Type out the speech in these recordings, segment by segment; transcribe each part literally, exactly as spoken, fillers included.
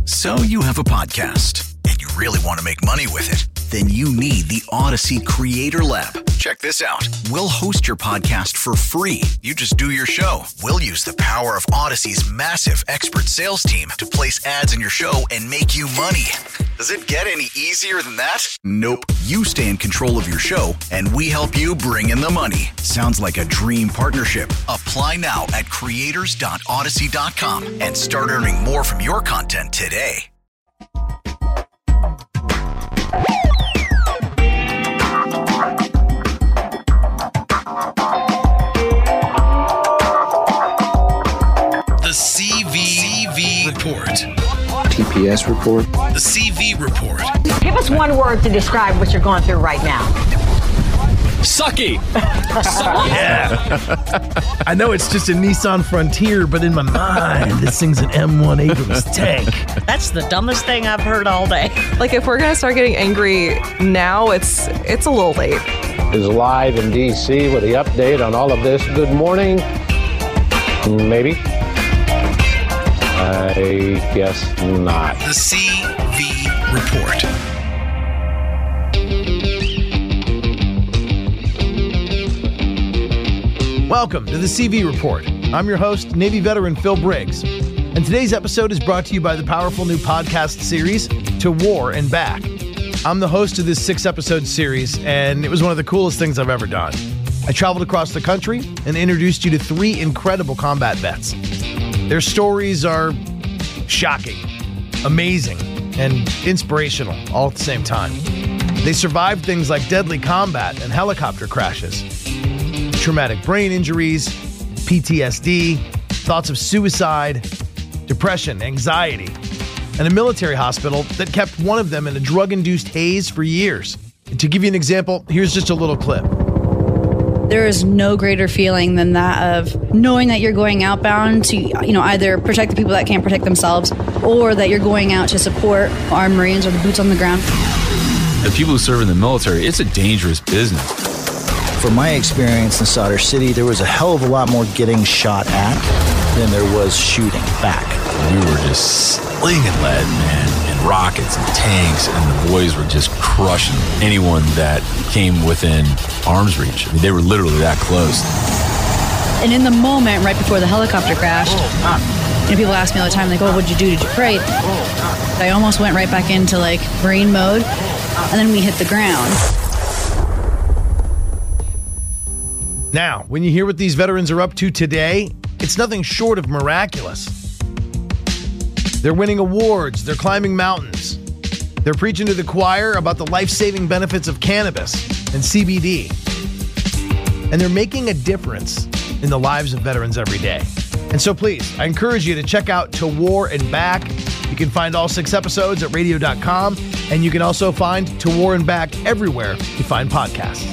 So you have a podcast and you really want to make money with it. Then you need the Odyssey Creator Lab. Check this out. We'll host your podcast for free. You just do your show. We'll use the power of Odyssey's massive expert sales team to place ads in your show and make you money. Does it get any easier than that? Nope. You stay in control of your show, and we help you bring in the money. Sounds like a dream partnership. Apply now at creators dot odyssey dot com and start earning more from your content today. The C V Report. T P S report. The C V Report. Give us one word to describe what you're going through right now. Sucky. Yeah. I know it's just a Nissan Frontier, but in my mind, this thing's an M one Abrams tank. That's the dumbest thing I've heard all day. Like, if we're going to start getting angry now, it's it's a little late. Is live in D C with the update on all of this. Good morning. Maybe. I guess not. The C V Report. Welcome to the C V Report. I'm your host, Navy veteran Phil Briggs. And today's episode is brought to you by the powerful new podcast series, To War and Back. I'm the host of this six-episode series, and it was one of the coolest things I've ever done. I traveled across the country and introduced you to three incredible combat vets. Their stories are shocking, amazing, and inspirational all at the same time. They survived things like deadly combat and helicopter crashes, traumatic brain injuries, P T S D, thoughts of suicide, depression, anxiety, and a military hospital that kept one of them in a drug-induced haze for years. And to give you an example, here's just a little clip. There is no greater feeling than that of knowing that you're going outbound to, you know, either protect the people that can't protect themselves, or that you're going out to support our Marines or the boots on the ground. The people who serve in the military, it's a dangerous business. From my experience in Sadr City, there was a hell of a lot more getting shot at than there was shooting back. We were just slinging lead, man, and rockets and tanks, and the boys were just crushing anyone that came within arm's reach. I mean, they were literally that close. And in the moment, right before the helicopter crashed, you know, people ask me all the time, like, oh, what'd you do? Did you pray? I almost went right back into, like, Marine mode, and then we hit the ground. Now, when you hear what these veterans are up to today, it's nothing short of miraculous. They're winning awards, they're climbing mountains, they're preaching to the choir about the life-saving benefits of cannabis and C B D. And they're making a difference in the lives of veterans every day. And so please, I encourage you to check out To War and Back. You can find all six episodes at radio dot com, and you can also find To War and Back everywhere you find podcasts.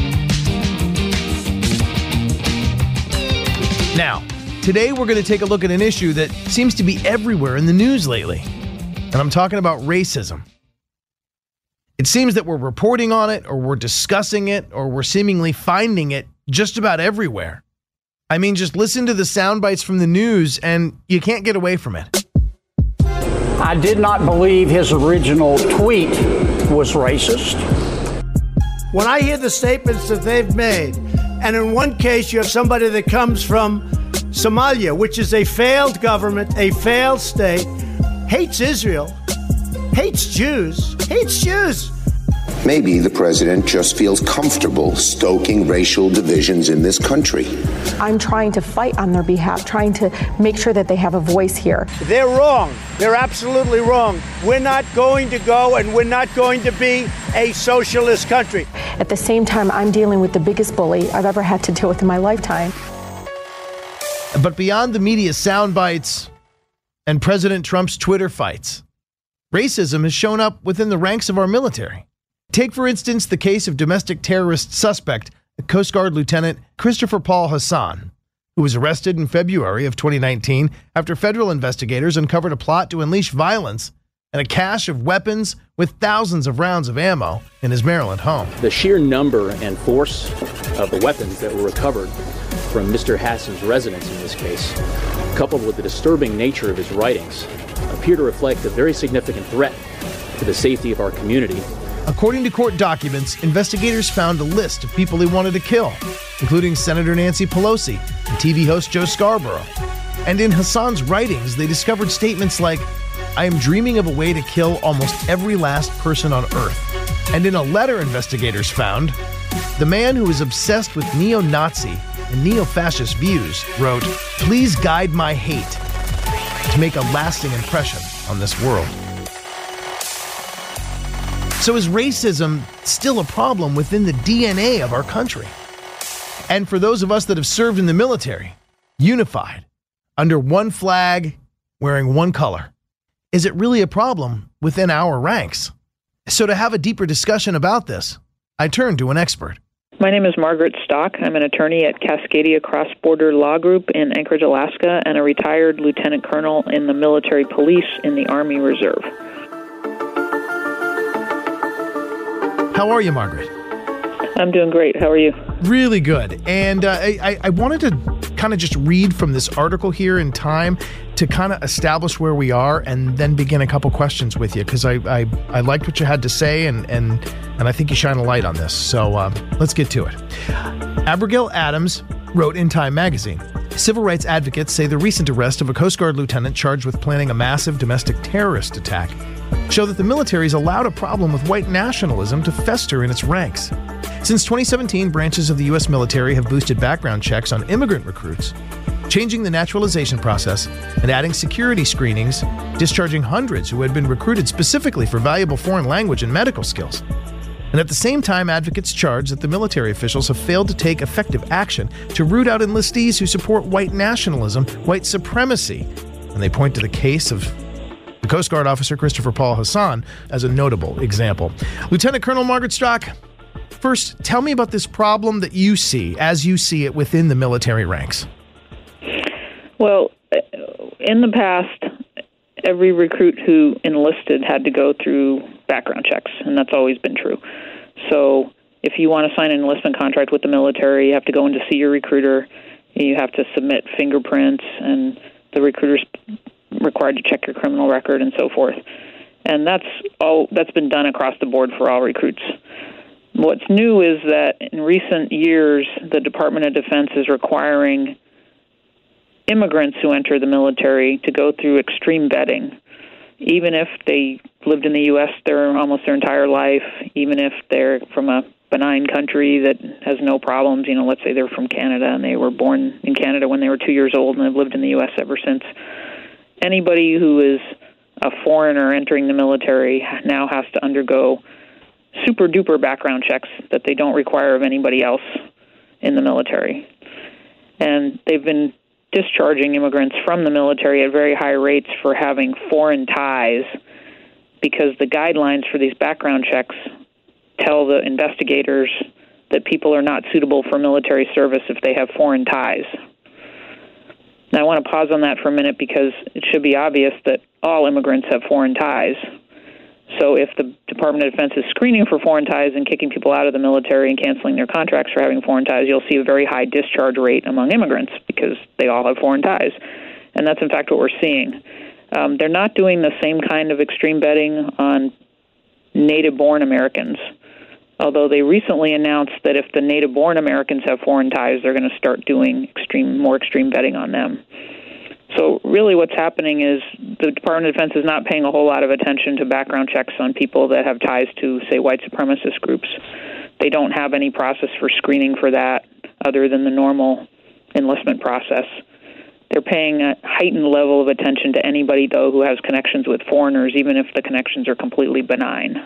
Now, today we're going to take a look at an issue that seems to be everywhere in the news lately. And I'm talking about racism. It seems that we're reporting on it, or we're discussing it, or we're seemingly finding it just about everywhere. I mean, just listen to the sound bites from the news and you can't get away from it. I did not believe his original tweet was racist. When I hear the statements that they've made, and in one case you have somebody that comes from Somalia, which is a failed government, a failed state, hates Israel, hates Jews, hates Jews. Maybe the president just feels comfortable stoking racial divisions in this country. I'm trying to fight on their behalf, trying to make sure that they have a voice here. They're wrong. They're absolutely wrong. We're not going to go, and we're not going to be a socialist country. At the same time, I'm dealing with the biggest bully I've ever had to deal with in my lifetime. But beyond the media sound bites and President Trump's Twitter fights, racism has shown up within the ranks of our military. Take, for instance, the case of domestic terrorist suspect, Coast Guard Lieutenant Christopher Paul Hassan, who was arrested in February of twenty nineteen after federal investigators uncovered a plot to unleash violence and a cache of weapons with thousands of rounds of ammo in his Maryland home. The sheer number and force of the weapons that were recovered from Mister Hassan's residence in this case, coupled with the disturbing nature of his writings, appear to reflect a very significant threat to the safety of our community. According to court documents, investigators found a list of people they wanted to kill, including Senator Nancy Pelosi and T V host Joe Scarborough. And in Hassan's writings, they discovered statements like, "I am dreaming of a way to kill almost every last person on Earth." And in a letter investigators found, the man who is obsessed with neo-Nazi and neo-fascist views wrote, "Please guide my hate to make a lasting impression on this world." So is racism still a problem within the D N A of our country? And for those of us that have served in the military, unified, under one flag, wearing one color, is it really a problem within our ranks? So to have a deeper discussion about this, I turn to an expert. My name is Margaret Stock. I'm an attorney at Cascadia Cross Border Law Group in Anchorage, Alaska, and a retired lieutenant colonel in the military police in the Army Reserve. How are you, Margaret? I'm doing great. How are you? Really good. And uh, I, I wanted to kind of just read from this article here in Time to kind of establish where we are and then begin a couple questions with you, because I, I, I liked what you had to say, and, and, and I think you shine a light on this. So uh, let's get to it. Abigail Adams wrote in Time magazine, "Civil rights advocates say the recent arrest of a Coast Guard lieutenant charged with planning a massive domestic terrorist attack show that the military has allowed a problem with white nationalism to fester in its ranks. Since twenty seventeen, branches of the U S military have boosted background checks on immigrant recruits, changing the naturalization process and adding security screenings, discharging hundreds who had been recruited specifically for valuable foreign language and medical skills. And at the same time, advocates charge that the military officials have failed to take effective action to root out enlistees who support white nationalism, white supremacy. And they point to the case of the Coast Guard officer Christopher Paul Hassan as a notable example." Lieutenant Colonel Margaret Stock, first, tell me about this problem that you see as you see it within the military ranks. Well, in the past, every recruit who enlisted had to go through background checks, and that's always been true. So if you want to sign an enlistment contract with the military, you have to go in to see your recruiter, you have to submit fingerprints, and the recruiter's required to check your criminal record and so forth. And that's all that's been done across the board for all recruits. What's new is that in recent years, the Department of Defense is requiring immigrants who enter the military to go through extreme vetting, even if they lived in the U S their almost their entire life, even if they're from a benign country that has no problems. You know, let's say they're from Canada and they were born in Canada when they were two years old and have lived in the U S ever since. Anybody who is a foreigner entering the military now has to undergo super-duper background checks that they don't require of anybody else in the military. And they've been discharging immigrants from the military at very high rates for having foreign ties, because the guidelines for these background checks tell the investigators that people are not suitable for military service if they have foreign ties. Now, I want to pause on that for a minute, because it should be obvious that all immigrants have foreign ties. So if the Department of Defense is screening for foreign ties and kicking people out of the military and canceling their contracts for having foreign ties, you'll see a very high discharge rate among immigrants because they all have foreign ties. And that's, in fact, what we're seeing. Um, they're not doing the same kind of extreme vetting on native-born Americans, although they recently announced that if the native-born Americans have foreign ties, they're going to start doing extreme, more extreme vetting on them. So really what's happening is the Department of Defense is not paying a whole lot of attention to background checks on people that have ties to, say, white supremacist groups. They don't have any process for screening for that other than the normal enlistment process. They're paying a heightened level of attention to anybody, though, who has connections with foreigners, even if the connections are completely benign.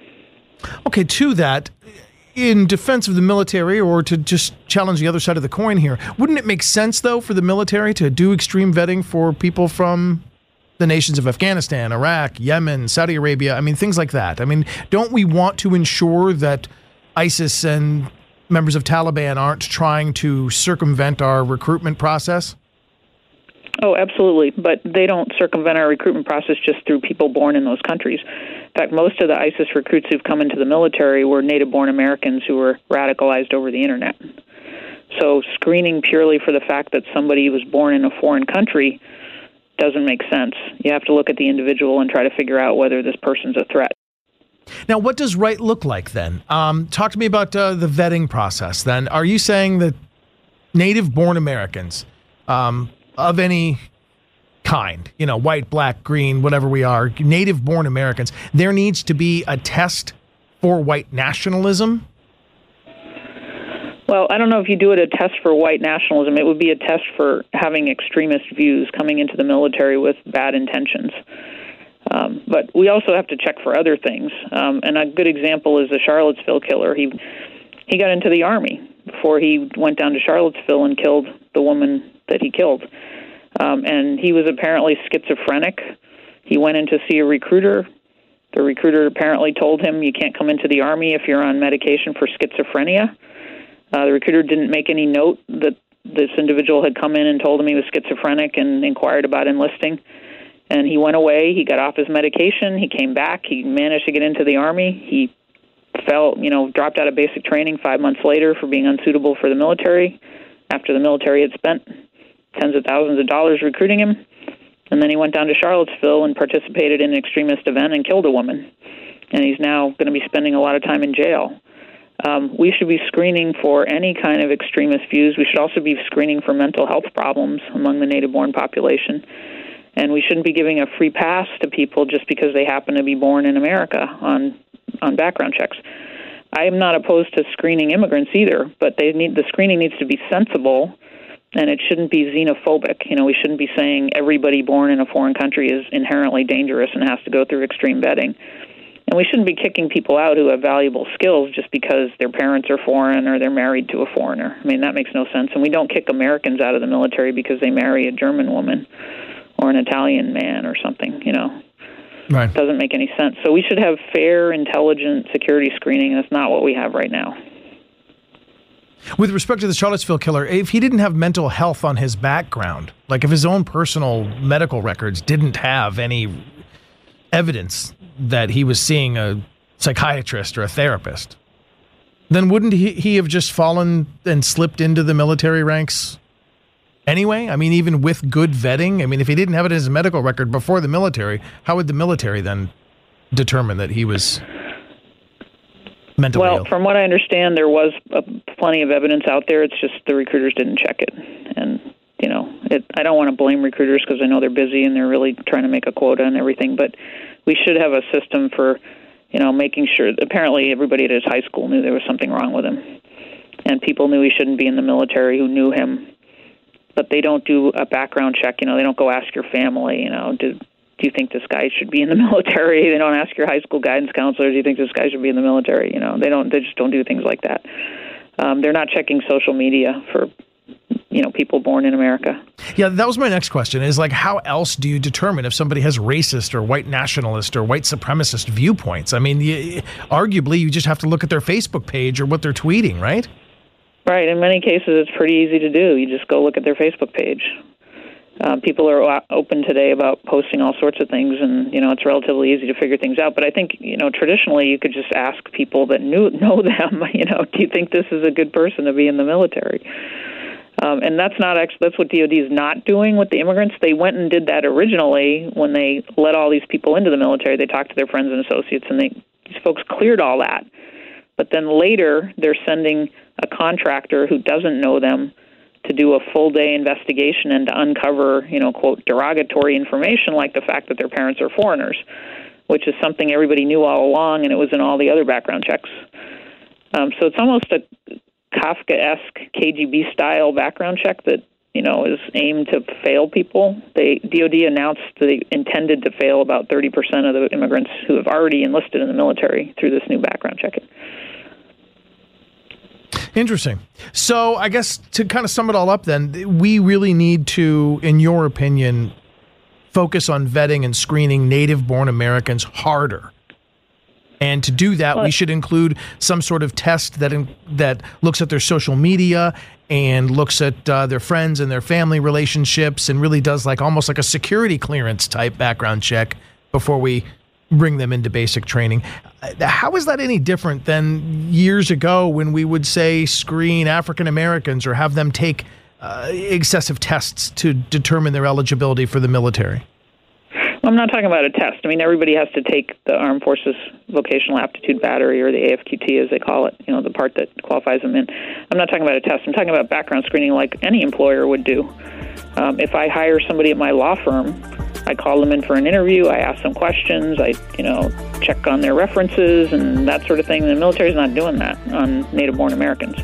Okay, to that, in defense of the military, or to just challenge the other side of the coin here, wouldn't it make sense, though, for the military to do extreme vetting for people from the nations of Afghanistan, Iraq, Yemen, Saudi Arabia? I mean, things like that. I mean, don't we want to ensure that ISIS and members of Taliban aren't trying to circumvent our recruitment process? Oh, absolutely. But they don't circumvent our recruitment process just through people born in those countries. In fact, most of the ISIS recruits who've come into the military were native-born Americans who were radicalized over the internet. So screening purely for the fact that somebody was born in a foreign country doesn't make sense. You have to look at the individual and try to figure out whether this person's a threat. Now, what does right look like then? Um, talk to me about uh, the vetting process then. Are you saying that native-born Americans um, of any kind, you know, white, black, green, whatever we are, native-born Americans, there needs to be a test for white nationalism? Well, I don't know if you do it a test for white nationalism. It would be a test for having extremist views, coming into the military with bad intentions. Um, but we also have to check for other things. Um, and a good example is the Charlottesville killer. He he got into the Army before he went down to Charlottesville and killed the woman that he killed. Um, and he was apparently schizophrenic. He went in to see a recruiter. The recruiter apparently told him, you can't come into the Army if you're on medication for schizophrenia. Uh, the recruiter didn't make any note that this individual had come in and told him he was schizophrenic and inquired about enlisting. And he went away. He got off his medication. He came back. He managed to get into the Army. He fell, you know, dropped out of basic training five months later for being unsuitable for the military after the military had spent tens of thousands of dollars recruiting him. And then he went down to Charlottesville and participated in an extremist event and killed a woman. And he's now going to be spending a lot of time in jail. Um, we should be screening for any kind of extremist views. We should also be screening for mental health problems among the native-born population. And we shouldn't be giving a free pass to people just because they happen to be born in America on on background checks. I am not opposed to screening immigrants either, but they need the screening needs to be sensible, and it shouldn't be xenophobic. You know, we shouldn't be saying everybody born in a foreign country is inherently dangerous and has to go through extreme vetting. And we shouldn't be kicking people out who have valuable skills just because their parents are foreign or they're married to a foreigner. I mean, that makes no sense. And we don't kick Americans out of the military because they marry a German woman or an Italian man or something, you know. Right. It doesn't make any sense. So we should have fair, intelligent security screening. That's not what we have right now. With respect to the Charlottesville killer, if he didn't have mental health on his background, like if his own personal medical records didn't have any evidence that he was seeing a psychiatrist or a therapist, then wouldn't he, he have just fallen and slipped into the military ranks anyway? I mean, even with good vetting, I mean, if he didn't have it in his medical record before the military, how would the military then determine that he was mentally well, ill? From what I understand, there was a, plenty of evidence out there. It's just the recruiters didn't check it. And, you know, it, I don't want to blame recruiters because I know they're busy and they're really trying to make a quota and everything, but we should have a system for, you know, making sure. Apparently everybody at his high school knew there was something wrong with him. And people knew he shouldn't be in the military who knew him. But they don't do a background check. You know, they don't go ask your family, you know, do, do you think this guy should be in the military? They don't ask your high school guidance counselor, do you think this guy should be in the military? You know, they don't. They just don't do things like that. Um, they're not checking social media for, you know, people born in America. Yeah, that was my next question, is like, how else do you determine if somebody has racist or white nationalist or white supremacist viewpoints? I mean, you, arguably, you just have to look at their Facebook page or what they're tweeting, right? Right. In many cases, it's pretty easy to do. You just go look at their Facebook page. Uh, people are open today about posting all sorts of things, and, you know, it's relatively easy to figure things out. But I think, you know, traditionally you could just ask people that knew know them, you know, do you think this is a good person to be in the military? Um, and that's not actually, that's what D O D is not doing with the immigrants. They went and did that originally when they let all these people into the military. They talked to their friends and associates, and they, these folks cleared all that. But then later they're sending a contractor who doesn't know them to do a full-day investigation and to uncover, you know, quote, derogatory information like the fact that their parents are foreigners, which is something everybody knew all along, and it was in all the other background checks. Um, so it's almost a Kafka-esque K G B-style background check that, you know, is aimed to fail people. They, D O D announced they intended to fail about thirty percent of the immigrants who have already enlisted in the military through this new background checking. Interesting. So I guess to kind of sum it all up then, we really need to, in your opinion, focus on vetting and screening native-born Americans harder. And to do that, we should include some sort of test that in, that looks at their social media and looks at uh, their friends and their family relationships and really does like almost like a security clearance type background check before we bring them into basic training. How is that any different than years ago when we would say screen African Americans or have them take uh, excessive tests to determine their eligibility for the military? I'm not talking about a test. I mean, everybody has to take the Armed Forces Vocational Aptitude Battery, or the A F Q T as they call it, you know, the part that qualifies them in. I'm not talking about a test. I'm talking about background screening like any employer would do. Um, if I hire somebody at my law firm, I call them in for an interview, I ask them questions, I, you know, check on their references and that sort of thing. The military's not doing that on native-born Americans.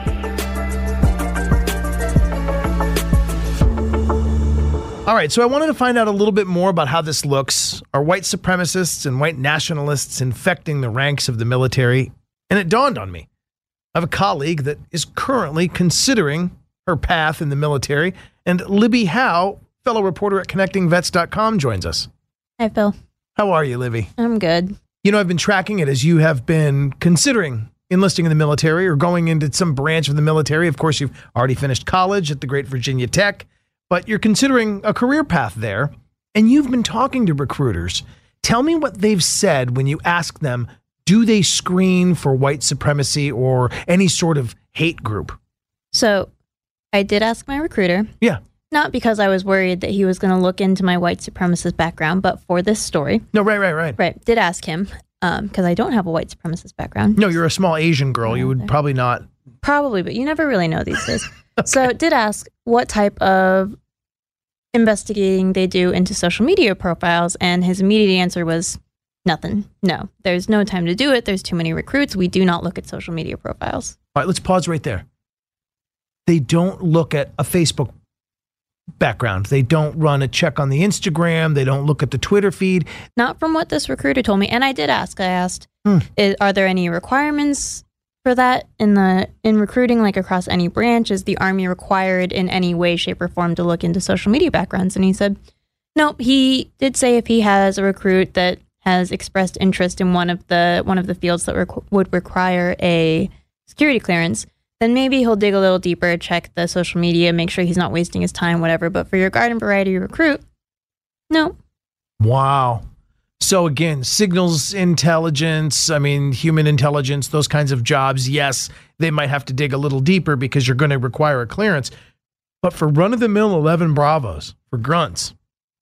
All right, so I wanted to find out a little bit more about how this looks. Are white supremacists and white nationalists infecting the ranks of the military? And it dawned on me. I have a colleague that is currently considering her path in the military, and Libby Howe, fellow reporter at connecting vets dot com, joins us. Hi, Phil. How are you, Libby? I'm good. You know, I've been tracking it as you have been considering enlisting in the military or going into some branch of the military. Of course, you've already finished college at the great Virginia Tech, but you're considering a career path there, and you've been talking to recruiters. Tell me what they've said when you ask them, do they screen for white supremacy or any sort of hate group? So I did ask my recruiter. Yeah. Not because I was worried that he was going to look into my white supremacist background, but for this story. No, right, right, right. Right. Did ask him um, because I don't have a white supremacist background. No, you're a small Asian girl. You would probably not. Probably, but you never really know these days. Okay. So did ask what type of investigating they do into social media profiles, and his immediate answer was nothing. No, there's no time to do it. There's too many recruits. We do not look at social media profiles. All right, let's pause right there. They don't look at a Facebook background. They don't run a check on the Instagram. They don't look at the Twitter feed. Not from what this recruiter told me. And I did ask. I asked, hmm. is, are there any requirements for that in the in recruiting, like across any branch? Is the Army required in any way, shape, or form to look into social media backgrounds? And he said, no. He did say if he has a recruit that has expressed interest in one of the one of the fields that requ- would require a security clearance, then maybe he'll dig a little deeper, check the social media, make sure he's not wasting his time, whatever. But for your garden variety recruit, no. Wow. So again, signals intelligence, I mean, human intelligence, those kinds of jobs, yes, they might have to dig a little deeper because you're going to require a clearance. But for run-of-the-mill eleven Bravos, for grunts,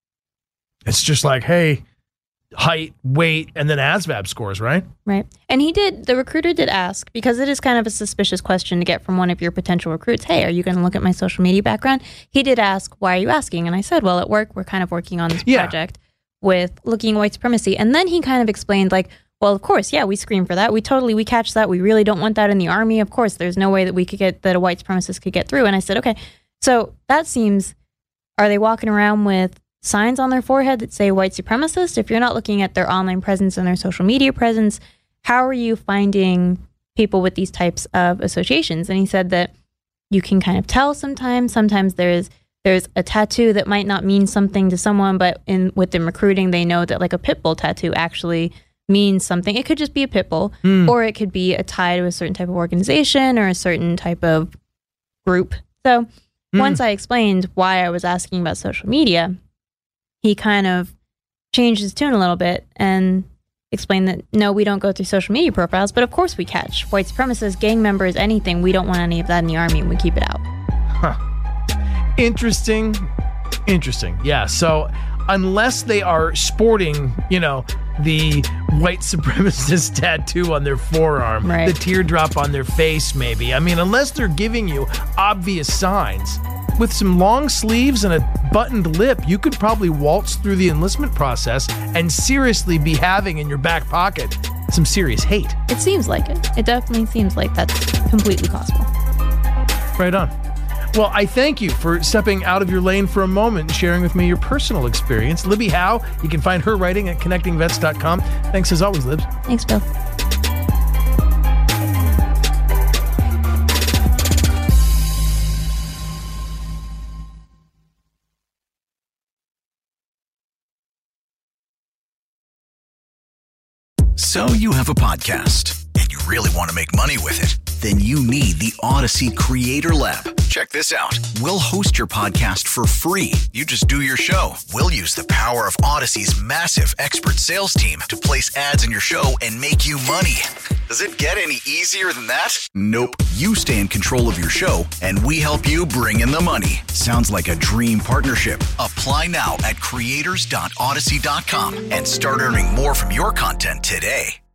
it's just like, hey, height, weight, and then A S V A B scores, right? Right. And he did, the recruiter did ask, because it is kind of a suspicious question to get from one of your potential recruits, hey, are you going to look at my social media background? He did ask, why are you asking? And I said, well, at work, we're kind of working on this Yeah. project with looking at white supremacy. And then he kind of explained, like, well, of course, yeah, we screen for that. We totally, we catch that. We really don't want that in the Army. Of course, there's no way that we could get, that a white supremacist could get through. And I said, okay, so that seems, are they walking around with signs on their forehead that say white supremacist? If you're not looking at their online presence and their social media presence, how are you finding people with these types of associations? And he said that you can kind of tell sometimes. Sometimes there's there's a tattoo that might not mean something to someone, but in within recruiting, they know that like a pit bull tattoo actually means something. It could just be a pit bull, Mm. or it could be a tie to a certain type of organization or a certain type of group. So Mm. once I explained why I was asking about social media, he kind of changed his tune a little bit and explained that, no, we don't go through social media profiles, but of course we catch white supremacists, gang members, anything. We don't want any of that in the Army, and we keep it out. Huh. Interesting. Interesting. Yeah. So unless they are sporting, you know, the white supremacist tattoo on their forearm, Right. the teardrop on their face, maybe. I mean, unless they're giving you obvious signs, with some long sleeves and a buttoned lip, you could probably waltz through the enlistment process and seriously be having in your back pocket some serious hate. It seems like it. It definitely seems like that's completely possible. Right on. Well, I thank you for stepping out of your lane for a moment and sharing with me your personal experience. Libby Howe, you can find her writing at connecting vets dot com. Thanks as always, Libs. Thanks, Bill. So you have a podcast and you you really want to make money with it, then you need the Odyssey Creator Lab. Check this out. We'll host your podcast for free. You just do your show. We'll use the power of Odyssey's massive expert sales team to place ads in your show and make you money. Does it get any easier than that? Nope. You stay in control of your show, and we help you bring in the money. Sounds like a dream partnership. Apply now at creators dot odyssey dot com and start earning more from your content today.